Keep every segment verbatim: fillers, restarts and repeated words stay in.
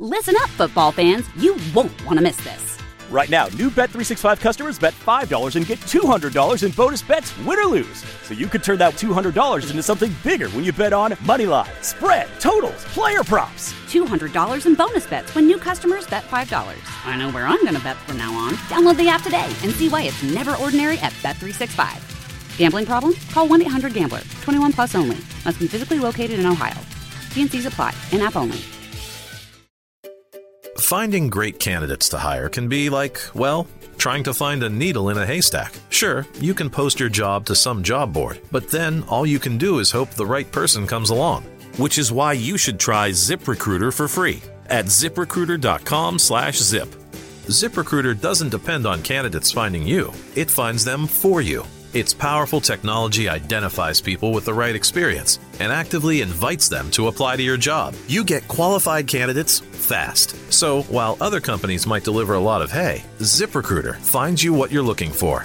Listen up, football fans. You won't want to miss this. Right now, new Bet three sixty-five customers bet five dollars and get two hundred dollars in bonus bets, win or lose. So you could turn that two hundred dollars into something bigger when you bet on money line, spread, totals, player props. two hundred dollars in bonus bets when new customers bet five dollars. I know where I'm going to bet from now on. Download the app today and see why it's never ordinary at Bet three sixty-five. Gambling problem? Call one eight hundred gambler. twenty-one plus only. Must be physically located in Ohio. T and C's apply. In-app only. Finding great candidates to hire can be like, well, trying to find a needle in a haystack. Sure, you can post your job to some job board, but then all you can do is hope the right person comes along. Which is why you should try ZipRecruiter for free at ZipRecruiter.com slash zip. ZipRecruiter doesn't depend on candidates finding you. It finds them for you. Its powerful technology identifies people with the right experience and actively invites them to apply to your job. You get qualified candidates fast. So while other companies might deliver a lot of hay, ZipRecruiter finds you what you're looking for.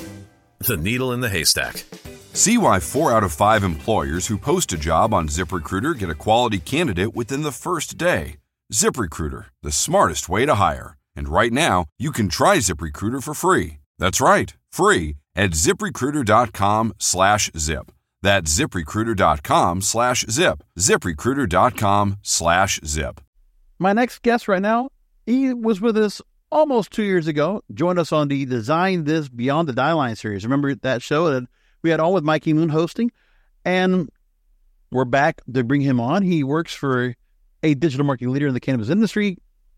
The needle in the haystack. See why four out of five employers who post a job on ZipRecruiter get a quality candidate within the first day. ZipRecruiter, the smartest way to hire. And right now, you can try ZipRecruiter for free. That's right, free at ZipRecruiter.com slash zip. That's ZipRecruiter.com slash zip. ZipRecruiter.com slash zip. My next guest right now, he was with us almost two years ago, joined us on the Design This Beyond the Die Line series. Remember that show that we had on with Mikey Moon hosting? And we're back to bring him on. He works for a digital marketing leader in the cannabis industry,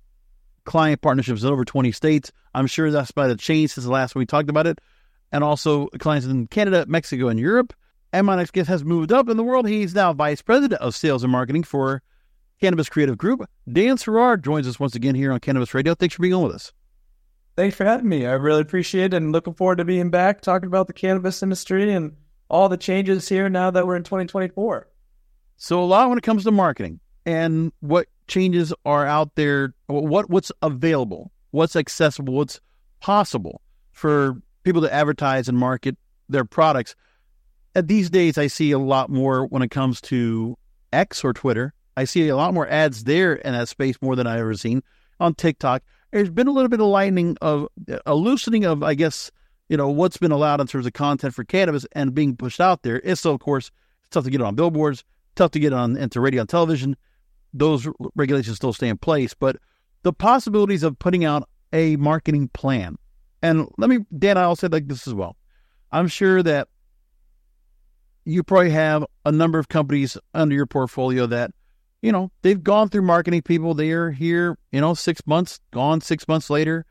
client partnerships in over twenty states. I'm sure that's by the change since the last time we talked about it. And also clients in Canada, Mexico, and Europe. And my next guest has moved up in the world. He's now Vice President of Sales and Marketing for Cannabis Creative Group. Dan Serrar joins us once again here on Cannabis Radio. Thanks for being on with us. Thanks for having me. I really appreciate it and looking forward to being back, talking about the cannabis industry and all the changes here now that we're in twenty twenty-four. So a lot when it comes to marketing and what changes are out there, what what's available, what's accessible, what's possible for people to advertise and market their products. And these days, I see a lot more when it comes to X or Twitter. I see a lot more ads there in that space more than I've ever seen. On TikTok, there's been a little bit of lightening of, a loosening of, I guess, you know, what's been allowed in terms of content for cannabis and being pushed out there. It's still, of course, it's tough to get it on billboards, tough to get on into radio and television. Those regulations still stay in place, but the possibilities of putting out a marketing plan. And let me, Dan, I'll say like this as well. I'm sure that you probably have a number of companies under your portfolio that, you know, they've gone through marketing people. They are here, you know, six months, gone six months later.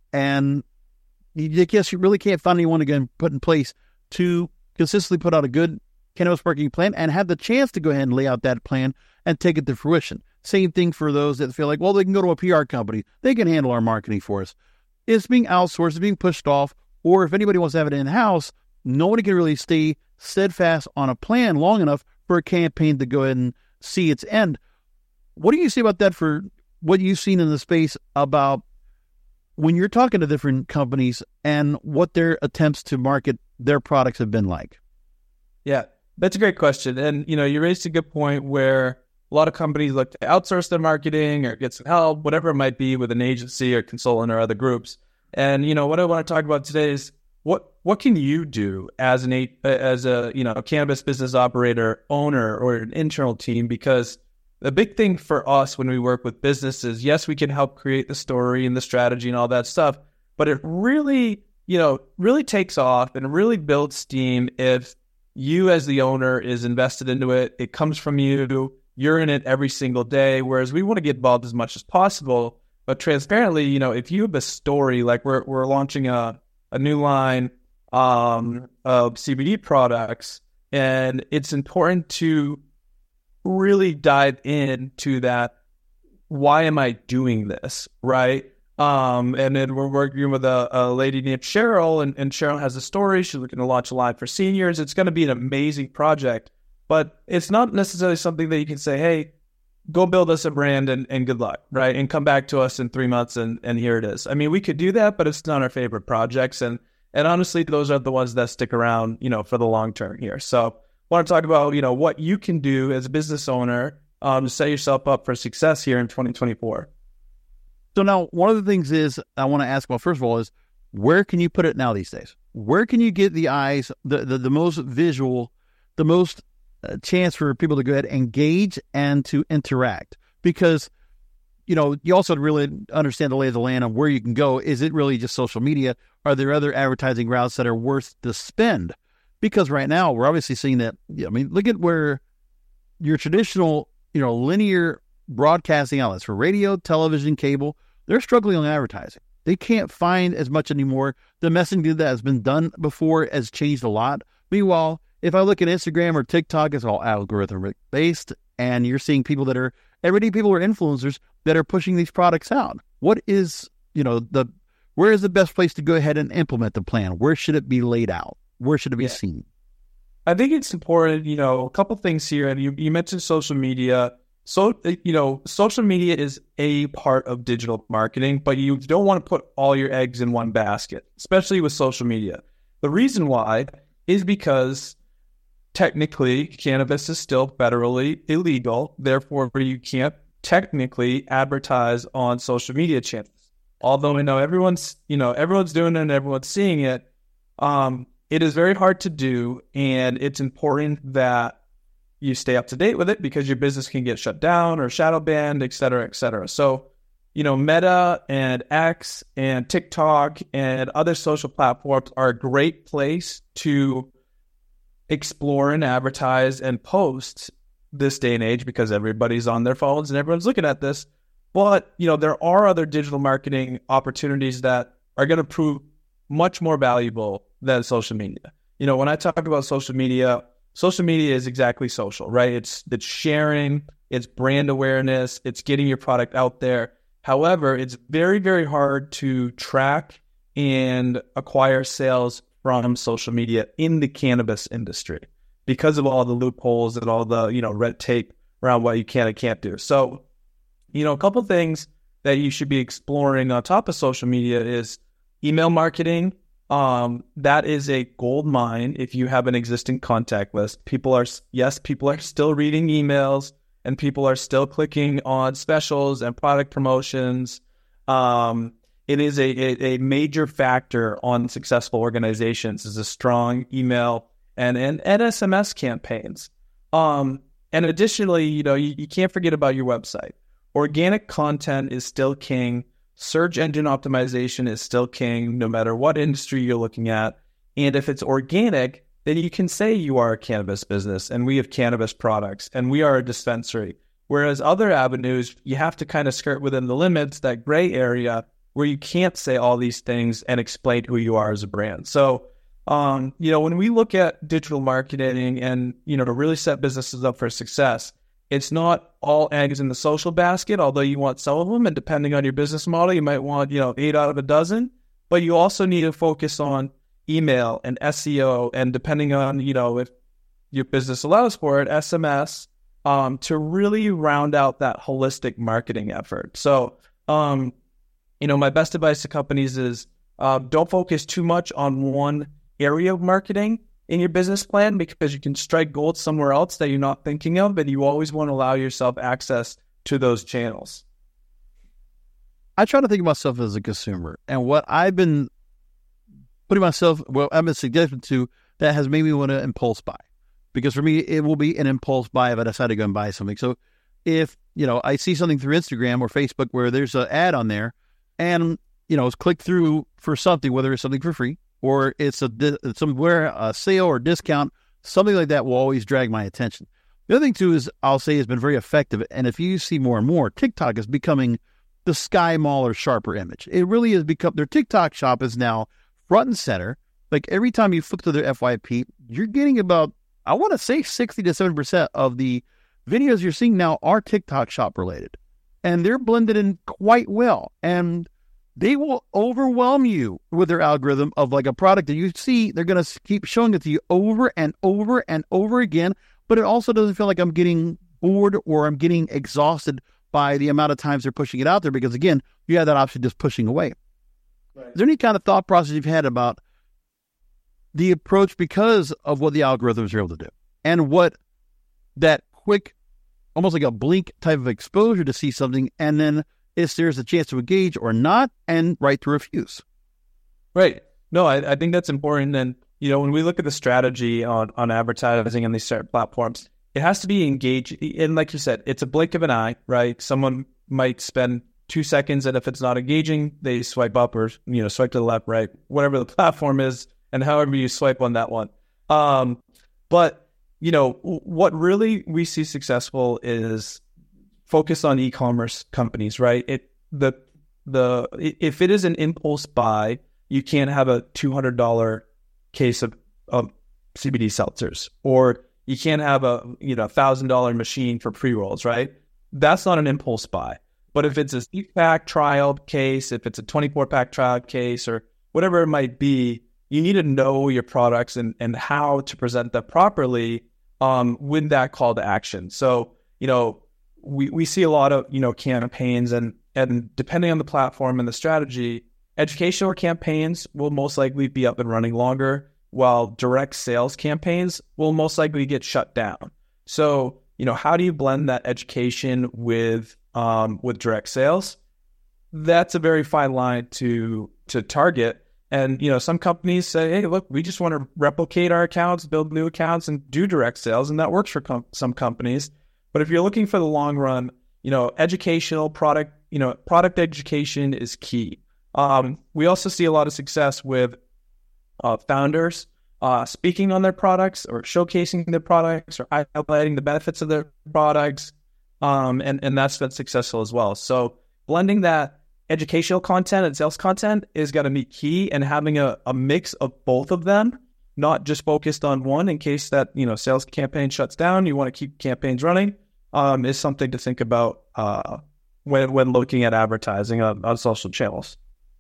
And you, I guess you really can't find anyone again put in place to consistently put out a good cannabis marketing plan and have the chance to go ahead and lay out that plan and take it to fruition. Same thing for those that feel like, well, they can go to a P R company. They can handle our marketing for us. It's being outsourced, it's being pushed off, or if anybody wants to have it in-house, nobody can really stay steadfast on a plan long enough for a campaign to go ahead and see its end. What do you say about that for what you've seen in the space about when you're talking to different companies and what their attempts to market their products have been like? Yeah, that's a great question. And, you know, you raised a good point where a lot of companies look to outsource their marketing or get some help, whatever it might be, with an agency or consultant or other groups. And, you know, what I want to talk about today is what what can you do as an as a, you know, a cannabis business operator, owner, or an internal team? Because the big thing for us when we work with businesses, yes, we can help create the story and the strategy and all that stuff, but it really, you know, really takes off and really builds steam if you as the owner is invested into it. It comes from you. You're in it every single day, whereas we want to get involved as much as possible. But transparently, you know, if you have a story, like we're we're launching a, a new line um, of C B D products, and it's important to really dive into that. Why am I doing this, right? Um, and then we're working with a, a lady named Cheryl, and, and Cheryl has a story. She's looking to launch a line for seniors. It's going to be an amazing project. But it's not necessarily something that you can say, hey, go build us a brand and, and good luck, right? And come back to us in three months and, and here it is. I mean, we could do that, but it's not our favorite projects. And and honestly, those are the ones that stick around, you know, for the long term here. So I want to talk about, you know, what you can do as a business owner um, to set yourself up for success here in twenty twenty-four. So now one of the things is I want to ask, well, first of all, is where can you put it now these days? Where can you get the eyes, the, the, the most visual, the most uh, chance for people to go ahead and engage and to interact? Because, you know, you also really understand the lay of the land on where you can go. Is it really just social media? Are there other advertising routes that are worth the spend? Because right now we're obviously seeing that, I mean, look at where your traditional, you know, linear broadcasting outlets for radio, television, cable, they're struggling on advertising. They can't find as much anymore. The messaging that has been done before has changed a lot. Meanwhile, if I look at Instagram or TikTok, it's all algorithmic based, and you're seeing people that are everyday people or influencers that are pushing these products out. What is, you know, the where is the best place to go ahead and implement the plan? Where should it be laid out? Where should it be yeah. seen? I think it's important, you know, a couple things here. And you, you mentioned social media. So, you know, social media is a part of digital marketing, but you don't want to put all your eggs in one basket, especially with social media. The reason why is because technically cannabis is still federally illegal. Therefore, you can't technically advertise on social media channels. Although I know everyone's, you know, everyone's doing it and everyone's seeing it, um, it is very hard to do. And it's important that you stay up to date with it because your business can get shut down or shadow banned, et cetera, et cetera. So, you know, Meta and X and TikTok and other social platforms are a great place to explore and advertise and post this day and age because everybody's on their phones and everyone's looking at this. But, you know, there are other digital marketing opportunities that are going to prove much more valuable than social media. You know, when I talk about social media, social media is exactly social, right? It's it's sharing, it's brand awareness, it's getting your product out there. However, it's very, very hard to track and acquire sales from social media in the cannabis industry because of all the loopholes and all the, you know, red tape around what you can and can't do. So, you know, a couple things that you should be exploring on top of social media is email marketing. Um, that is a gold mine if you have an existing contact list. People are, yes, people are still reading emails and people are still clicking on specials and product promotions. Um, it is a, a, a major factor on successful organizations is a strong email and, and, and S M S campaigns. Um, and additionally, you know, you, you can't forget about your website. Organic content is still king. Search engine optimization is still king, no matter what industry you're looking at. And if it's organic, then you can say you are a cannabis business and we have cannabis products and we are a dispensary. Whereas other avenues, you have to kind of skirt within the limits, that gray area where you can't say all these things and explain who you are as a brand. So, um, you know, when we look at digital marketing and, you know, to really set businesses up for success, it's not all eggs in the social basket, although you want some of them. And depending on your business model, you might want, you know, eight out of a dozen. But you also need to focus on email and S E O. And depending on, you know, if your business allows for it, S M S, um, to really round out that holistic marketing effort. So, um, you know, my best advice to companies is uh, don't focus too much on one area of marketing in your business plan because you can strike gold somewhere else that you're not thinking of, and you always want to allow yourself access to those channels. I try to think of myself as a consumer, and what I've been putting myself, well, I've been suggesting to that has made me want to impulse buy, because for me, it will be an impulse buy if I decide to go and buy something. So if, you know, I see something through Instagram or Facebook where there's an ad on there and, you know, it's clicked through for something, whether it's something for free, or it's a somewhere a sale or discount, something like that will always drag my attention. The other thing too is I'll say has been very effective, and if you see more and more, TikTok is becoming the Sky Mall or sharper image. It really has become, their TikTok shop is now front and center. Like every time you flip through their F Y P, you're getting about, I want to say sixty to seventy percent of the videos you're seeing now are TikTok shop related, and they're blended in quite well. And they will overwhelm you with their algorithm of like a product that you see. They're going to keep showing it to you over and over and over again. But it also doesn't feel like I'm getting bored or I'm getting exhausted by the amount of times they're pushing it out there. Because again, you have that option just pushing away. Right. Is there any kind of thought process you've had about the approach because of what the algorithms are able to do and what that quick almost like a blink type of exposure to see something, and then if there's a chance to engage or not, and right to refuse. Right. No, I, I think that's important. And, you know, when we look at the strategy on, on advertising on these certain platforms, it has to be engaged. And like you said, it's a blink of an eye, right? Someone might spend two seconds, and if it's not engaging, they swipe up or, you know, swipe to the left, right, whatever the platform is, and however you swipe on that one. Um, but, you know, what really we see successful is focus on e-commerce companies, right? It the the if it is an impulse buy, you can't have a two hundred dollars case of, of C B D seltzers, or you can't have a, you know, one thousand dollars machine for pre-rolls, right? That's not an impulse buy. But if it's a six-pack trial case, if it's a twenty-four pack trial case, or whatever it might be, you need to know your products and, and how to present them properly um, with that call to action. So, you know, we, we see a lot of, you know, campaigns, and, and depending on the platform and the strategy, educational campaigns will most likely be up and running longer, while direct sales campaigns will most likely get shut down. So, you know, how do you blend that education with um, with direct sales? That's a very fine line to to target. And, you know, some companies say, hey, look, we just want to replicate our accounts, build new accounts, and do direct sales. And that works for com- some companies. But if you're looking for the long run, you know, educational product, you know, product education is key. Um, we also see a lot of success with uh, founders uh, speaking on their products, or showcasing their products, or highlighting the benefits of their products. Um, and, and that's been successful as well. So blending that educational content and sales content is going to be key, and having a, a mix of both of them, not just focused on one in case that, you know, sales campaign shuts down. You want to keep campaigns running, um, is something to think about uh, when, when looking at advertising on, on social channels.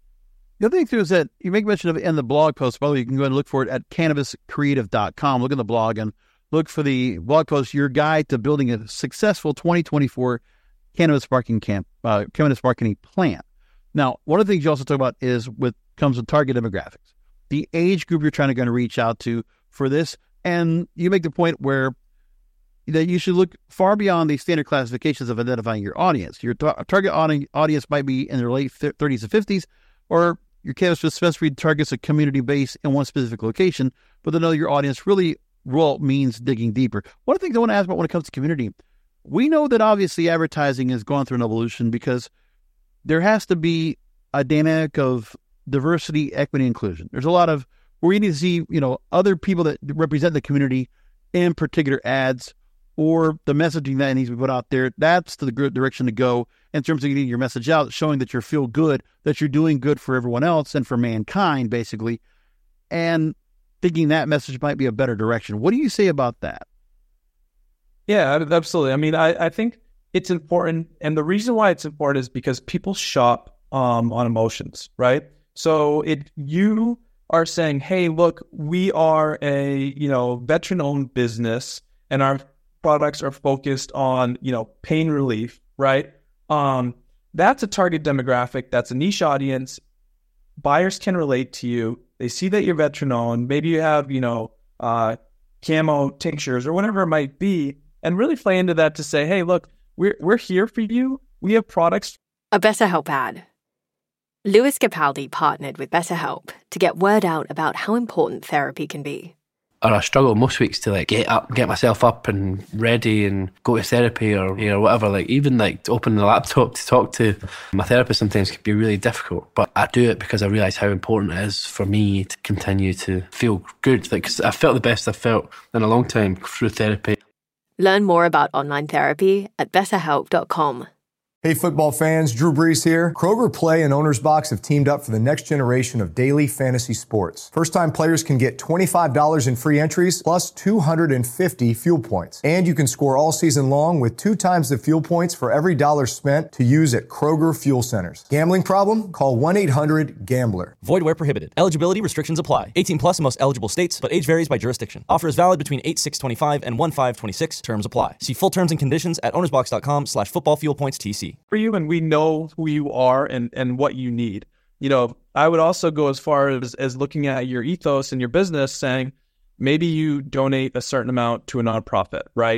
The other thing, too, is that you make mention of it in the blog post. By the way, you can go and look for it at cannabis creative dot com. Look in the blog and look for the blog post, your guide to building a successful twenty twenty-four cannabis marketing camp, uh, cannabis marketing plan. Now, one of the things you also talk about is with comes with target demographics, the age group you're trying to, going to reach out to for this. And you make the point where that you should look far beyond the standard classifications of identifying your audience. Your tar- target audi- audience might be in their late thirties and fifties, or your cannabis dispensary targets a community base in one specific location, but to know your audience really well means digging deeper. One of the things I want to ask about when it comes to community, we know that obviously advertising has gone through an evolution because there has to be a dynamic of diversity, equity, inclusion. There's a lot of where we need to see, you know, other people that represent the community in particular ads, or the messaging that needs to be put out there. That's the good direction to go in terms of getting your message out, showing that you feel good, that you're doing good for everyone else and for mankind, basically, and thinking that message might be a better direction. What do you say about that? Yeah, absolutely. I mean, I, I think it's important. And the reason why it's important is because people shop um, on emotions, right? So it you are saying, hey, look, we are a, you know, veteran-owned business, and our products are focused on, you know, pain relief, right? Um, that's a target demographic. That's a niche audience. Buyers can relate to you. They see that you're veteran-owned. Maybe you have, you know, uh, camo tinctures or whatever it might be, and really play into that to say, hey, look, we're we're here for you. We have products. A BetterHelp ad. Lewis Capaldi partnered with BetterHelp to get word out about how important therapy can be. Or I struggle most weeks to like get up, get myself up and ready and go to therapy or, you know, whatever. Like even like to open the laptop to talk to my therapist sometimes can be really difficult. But I do it because I realise how important it is for me to continue to feel good. Like 'cause I felt the best I've felt in a long time through therapy. Learn more about online therapy at better help dot com. Hey football fans, Drew Brees here. Kroger Play and Owner's Box have teamed up for the next generation of daily fantasy sports. First-time players can get twenty-five dollars in free entries plus two hundred fifty fuel points. And you can score all season long with two times the fuel points for every dollar spent to use at Kroger Fuel Centers. Gambling problem? Call one eight hundred gambler. Void where prohibited. Eligibility restrictions apply. eighteen plus in most eligible states, but age varies by jurisdiction. Offer is valid between eight six twenty-five and one five twenty-six. Terms apply. See full terms and conditions at ownersbox.com slash football fuel points TC. For you, and we know who you are and, and what you need. You know, I would also go as far as, as looking at your ethos and your business, saying maybe you donate a certain amount to a nonprofit, right?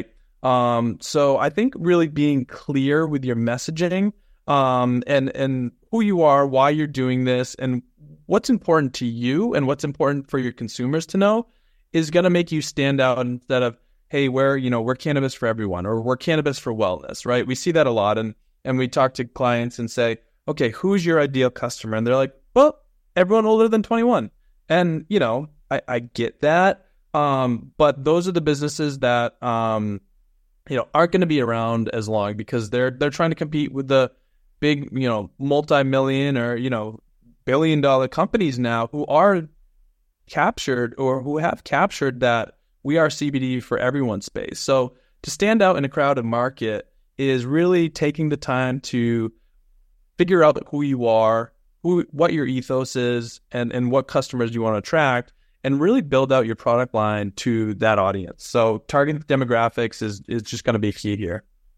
Um, so I think really being clear with your messaging um, and, and who you are, why you're doing this, and what's important to you and what's important for your consumers to know is going to make you stand out instead of, hey, we're, you know, we're cannabis for everyone, or we're cannabis for wellness, right? We see that a lot. And, and we talk to clients and say, okay, who's your ideal customer? And they're like, well, everyone older than twenty-one. And, you know, I, I get that. Um, but those are the businesses that, um, you know, aren't going to be around as long because they're, they're trying to compete with the big, you know, multi-million or, you know, billion dollar companies now who are captured or who have captured that we are C B D for everyone space. So to stand out in a crowded market is really taking the time to figure out who you are, who, what your ethos is, and, and what customers you want to attract, and really build out your product line to that audience. So targeting demographics is, is just going to be key here.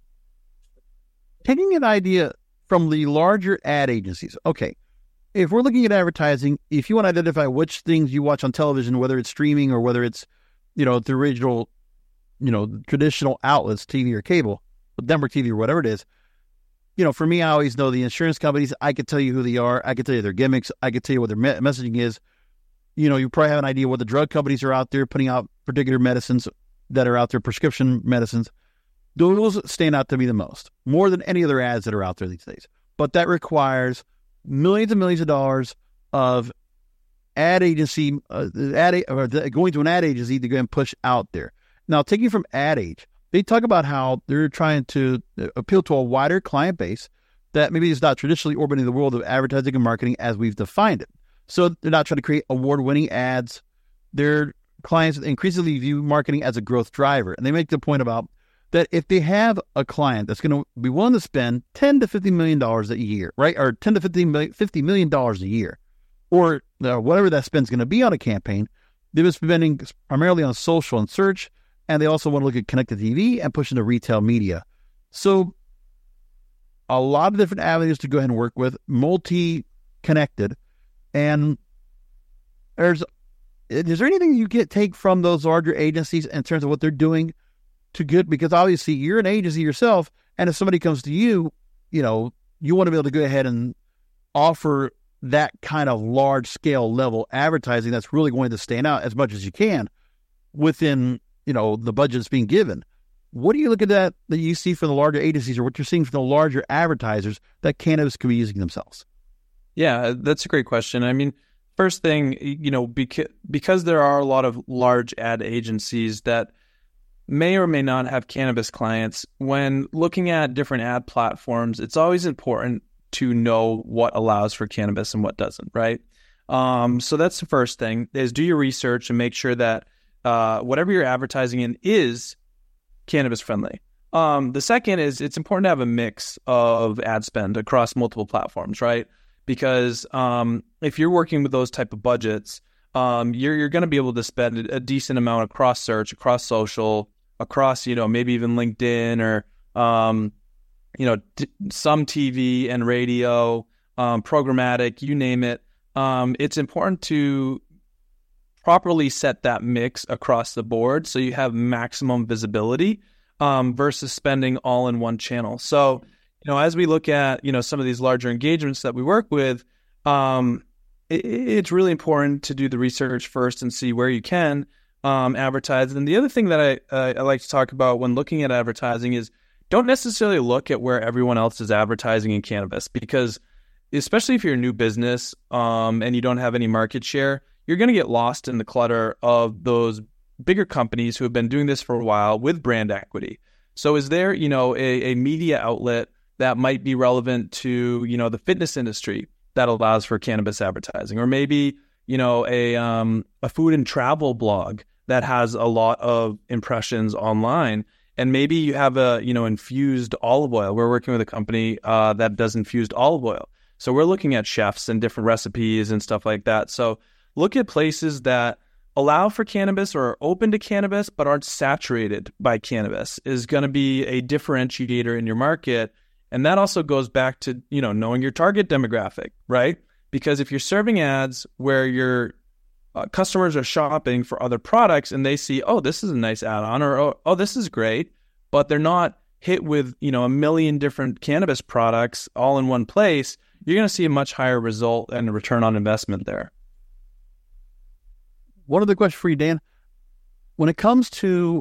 Taking an idea from the larger ad agencies. Okay, if we're looking at advertising, if you want to identify which things you watch on television, whether it's streaming or whether it's, you know, the original, you know, traditional outlets, T V or cable, network T V or whatever it is, you know, for me, I always know the insurance companies. I could tell you who they are. I could tell you their gimmicks. I could tell you what their me- messaging is. You know, you probably have an idea what the drug companies are out there putting out particular medicines that are out there, prescription medicines. Those stand out to me the most, more than any other ads that are out there these days. But that requires millions and millions of dollars of ad agency, uh, ad or going to an ad agency to go and push out there. Now, taking from Ad Age, they talk about how they're trying to appeal to a wider client base that maybe is not traditionally orbiting the world of advertising and marketing as we've defined it. So they're not trying to create award-winning ads. Their clients increasingly view marketing as a growth driver. And they make the point about that if they have a client that's going to be willing to spend ten to fifty million dollars a year, right? Or ten to fifty million dollars a year, or uh, whatever that spend's going to be on a campaign, they've been spending primarily on social and search, and they also want to look at connected T V and push into retail media. So a lot of different avenues to go ahead and work with, multi-connected. And there's, is there anything you get take from those larger agencies in terms of what they're doing to good? Because obviously you're an agency yourself, and if somebody comes to you, you know, you want to be able to go ahead and offer that kind of large scale level advertising that's really going to stand out as much as you can within, you know, the budget that's being given. What do you look at that that you see from the larger agencies, or what you're seeing from the larger advertisers that cannabis could be using themselves? Yeah, that's a great question. I mean, first thing, you know, beca- because there are a lot of large ad agencies that may or may not have cannabis clients, when looking at different ad platforms, it's always important to know what allows for cannabis and what doesn't, right? Um, so that's the first thing, is do your research and make sure that uh, whatever you're advertising in is cannabis friendly. Um, the second is it's important to have a mix of ad spend across multiple platforms, right? Because um, if you're working with those type of budgets, um, you're you're going to be able to spend a decent amount across search, across social, across, you know, maybe even LinkedIn or, um, you know, d- some T V and radio, um, programmatic, you name it. Um, it's important to properly set that mix across the board so you have maximum visibility um, versus spending all in one channel. So, you know, as we look at, you know, some of these larger engagements that we work with, um, it, it's really important to do the research first and see where you can um, advertise. And the other thing that I, uh, I like to talk about when looking at advertising is don't necessarily look at where everyone else is advertising in cannabis, because especially if you're a new business um, and you don't have any market share, you're going to get lost in the clutter of those bigger companies who have been doing this for a while with brand equity. So is there, you know, a, a media outlet that might be relevant to, you know, the fitness industry that allows for cannabis advertising, or maybe, you know, a um, a food and travel blog that has a lot of impressions online, and maybe you have a, you know, infused olive oil. We're working with a company uh, that does infused olive oil, so we're looking at chefs and different recipes and stuff like that. So look at places that allow for cannabis or are open to cannabis but aren't saturated by cannabis is going to be a differentiator in your market. And that also goes back to, you know, knowing your target demographic, right? Because if you're serving ads where your uh, customers are shopping for other products and they see, oh, this is a nice add-on, or oh, oh, this is great, but they're not hit with, you know, a million different cannabis products all in one place, you're going to see a much higher result and a return on investment there. One other question for you, Dan. When it comes to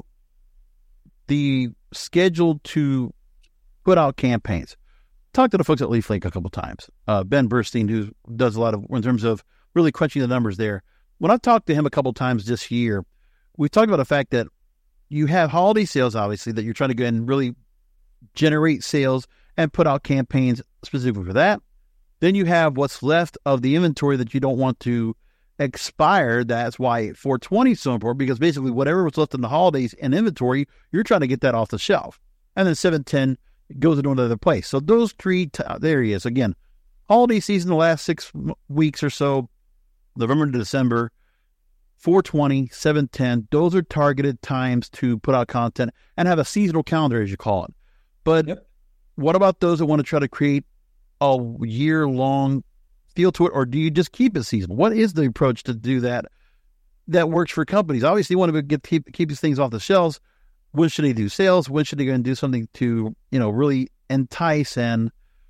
the schedule to put out campaigns, talk to the folks at LeafLink a couple times. Uh, Ben Burstein, who does a lot of, in terms of really crunching the numbers there. When I've talked to him a couple times this year, we talked about the fact that you have holiday sales, obviously, that you're trying to go and really generate sales and put out campaigns specifically for that. Then you have what's left of the inventory that you don't want to expire. That's why four twenty is so important, because basically whatever was left in the holidays in inventory, you're trying to get that off the shelf. And then seven ten goes into another place. So those three, t- there he is. Again, holiday season, the last six weeks or so, November to December, four twenty, seven ten, those are targeted times to put out content and have a seasonal calendar, as you call it. But yep. What about those that want to try to create a year-long feel to it, or do you just keep it seasonal? What is the approach to do that that works for companies? Obviously, you want to get keep, keep these things off the shelves. When should they do sales? When should they go and do something to, you know, really entice and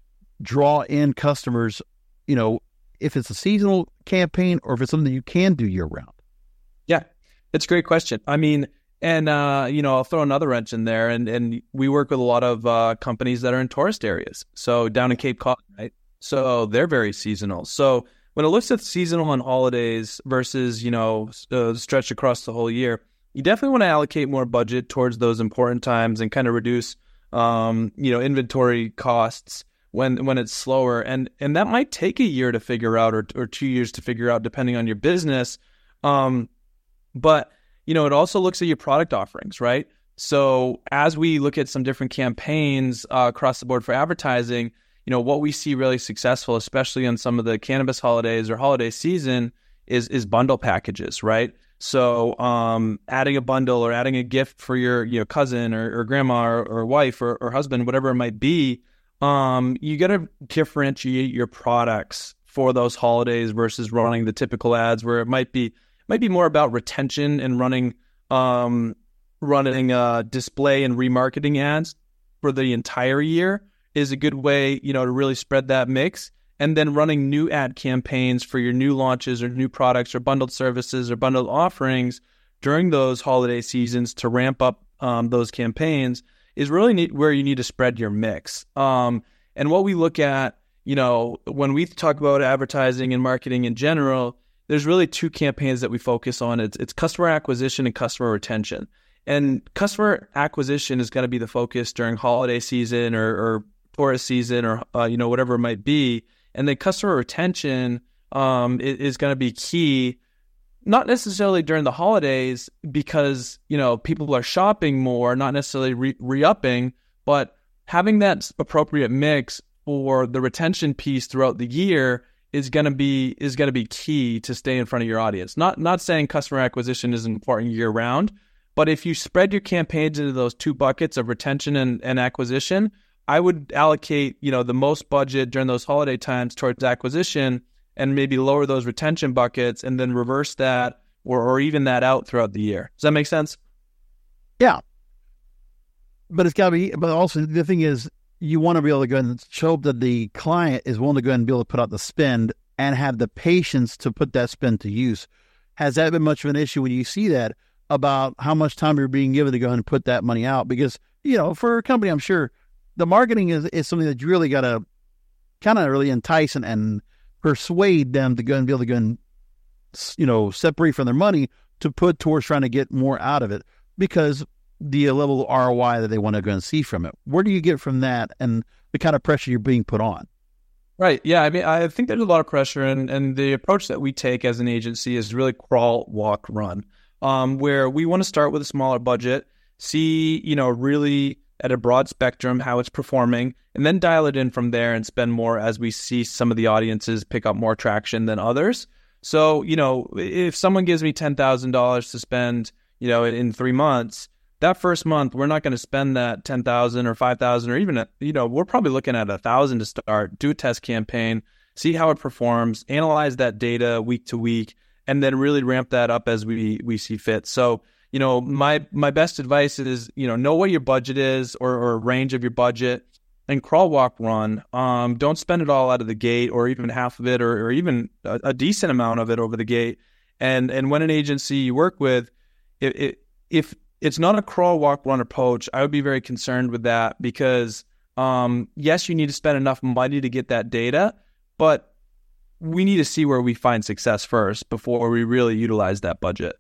draw in customers, you know, if it's a seasonal campaign or if it's something you can do year-round? Yeah, it's a great question. I mean, and, uh, you know, I'll throw another wrench in there. And, and we work with a lot of uh, companies that are in tourist areas. So down in Cape Cod, right? So they're very seasonal. So when it looks at seasonal and holidays versus, you know, uh, stretched across the whole year, you definitely want to allocate more budget towards those important times and kind of reduce, um, you know, inventory costs when when it's slower. And and that might take a year to figure out, or or two years to figure out, depending on your business. Um, but, you know, it also looks at your product offerings, right? So as we look at some different campaigns uh, across the board for advertising, you know, what we see really successful, especially on some of the cannabis holidays or holiday season, is is bundle packages, right? So um, adding a bundle or adding a gift for your, you know, cousin or, or grandma or, or wife or, or husband, whatever it might be, um, you got to differentiate your products for those holidays versus running the typical ads, where it might be might be more about retention and running um, running uh, display and remarketing ads for the entire year is a good way, you know, to really spread that mix. And then running new ad campaigns for your new launches or new products or bundled services or bundled offerings during those holiday seasons to ramp up um, those campaigns is really neat, where you need to spread your mix. Um, and what we look at, you know, when we talk about advertising and marketing in general, there's really two campaigns that we focus on. It's, it's customer acquisition and customer retention. And customer acquisition is going to be the focus during holiday season or, or tourist season or, uh, you know, whatever it might be. And then customer retention um, is, is going to be key, not necessarily during the holidays because, you know, people are shopping more, not necessarily re- re-upping, but having that appropriate mix for the retention piece throughout the year is going to be is going to be key to stay in front of your audience. Not not saying customer acquisition is important year round, but if you spread your campaigns into those two buckets of retention and, and acquisition, I would allocate, you know, the most budget during those holiday times towards acquisition and maybe lower those retention buckets and then reverse that or, or even that out throughout the year. Does that make sense? Yeah. But it's got to be, but also the thing is, you want to be able to go and show that the client is willing to go and be able to put out the spend and have the patience to put that spend to use. Has that been much of an issue when you see that about how much time you're being given to go and put that money out? Because, you know, for a company, I'm sure, the marketing is, is something that you really got to kind of really entice and, and persuade them to go and be able to go and, you know, separate from their money to put towards trying to get more out of it because the level of R O I that they want to go and see from it. Where do you get from that and the kind of pressure you're being put on? Right. Yeah. I mean, I think there's a lot of pressure, and, and the approach that we take as an agency is really crawl, walk, run, um, where we want to start with a smaller budget, see, you know, really at a broad spectrum how it's performing, and then dial it in from there and spend more as we see some of the audiences pick up more traction than others. So, you know, if someone gives me ten thousand dollars to spend, you know, in three months, that first month, we're not going to spend that ten thousand or five thousand or even, you know, we're probably looking at one thousand to start, do a test campaign, see how it performs, analyze that data week to week, and then really ramp that up as we, we see fit. So, you know, my my best advice is, you know, know what your budget is or, or range of your budget, and crawl, walk, run. Um, don't spend it all out of the gate, or even half of it, or, or even a, a decent amount of it over the gate. And and when an agency you work with, it, it, if it's not a crawl, walk, run approach, I would be very concerned with that, because um, yes, you need to spend enough money to get that data, but we need to see where we find success first before we really utilize that budget.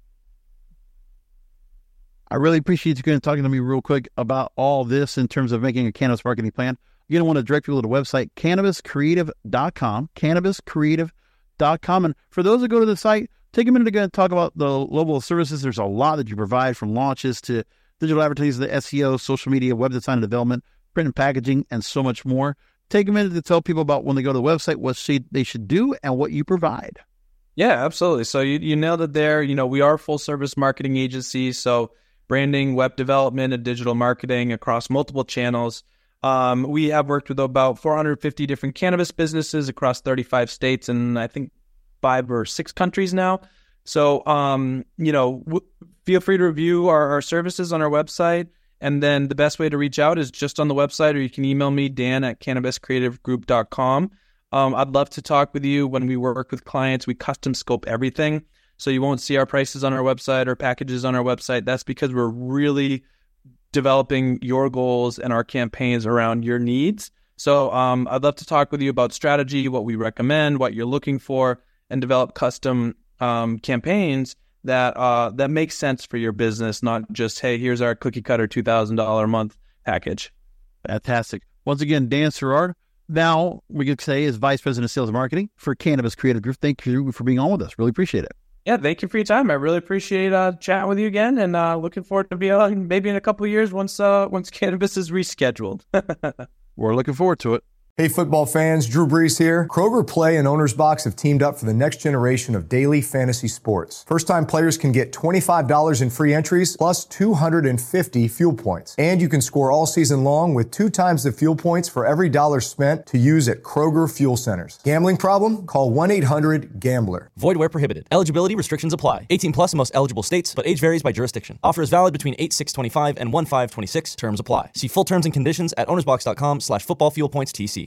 I really appreciate you going talking to me real quick about all this in terms of making a cannabis marketing plan. You're going to want to direct people to the website, cannabis creative dot com, cannabis creative dot com. And for those that go to the site, take a minute to go and talk about the level of services. There's a lot that you provide, from launches to digital advertising, the S E O, social media, web design and development, print and packaging, and so much more. Take a minute to tell people about, when they go to the website, what they should do and what you provide. Yeah, absolutely. So you, you nailed it there. You know, we are a full service marketing agency. So branding, web development, and digital marketing across multiple channels. Um, we have worked with about four hundred fifty different cannabis businesses across thirty-five states and I think five or six countries now. So, um, you know, w- feel free to review our, our services on our website. And then the best way to reach out is just on the website, or you can email me, Dan at cannabis creative group dot com. Um, I'd love to talk with you. When we work with clients, we custom scope everything. So you won't see our prices on our website or packages on our website. That's because we're really developing your goals and our campaigns around your needs. So um, I'd love to talk with you about strategy, what we recommend, what you're looking for, and develop custom um, campaigns that uh, that make sense for your business, not just, hey, here's our cookie cutter two thousand dollars a month package. Fantastic. Once again, Dan Sirard, now we could say is Vice President of Sales and Marketing for Cannabis Creative Group. Thank you for being on with us. Really appreciate it. Yeah, thank you for your time. I really appreciate uh, chatting with you again, and uh, looking forward to be on maybe in a couple of years once uh, once cannabis is rescheduled. We're looking forward to it. Hey, football fans, Drew Brees here. Kroger Play and Owner's Box have teamed up for the next generation of daily fantasy sports. First-time players can get twenty-five dollars in free entries plus two hundred fifty fuel points. And you can score all season long with two times the fuel points for every dollar spent to use at Kroger Fuel Centers. Gambling problem? Call one eight hundred gambler. Void where prohibited. Eligibility restrictions apply. eighteen plus in most eligible states, but age varies by jurisdiction. Offer is valid between eight six twenty-five and one five twenty-six. Terms apply. See full terms and conditions at ownersbox dot com slash football fuel points T C.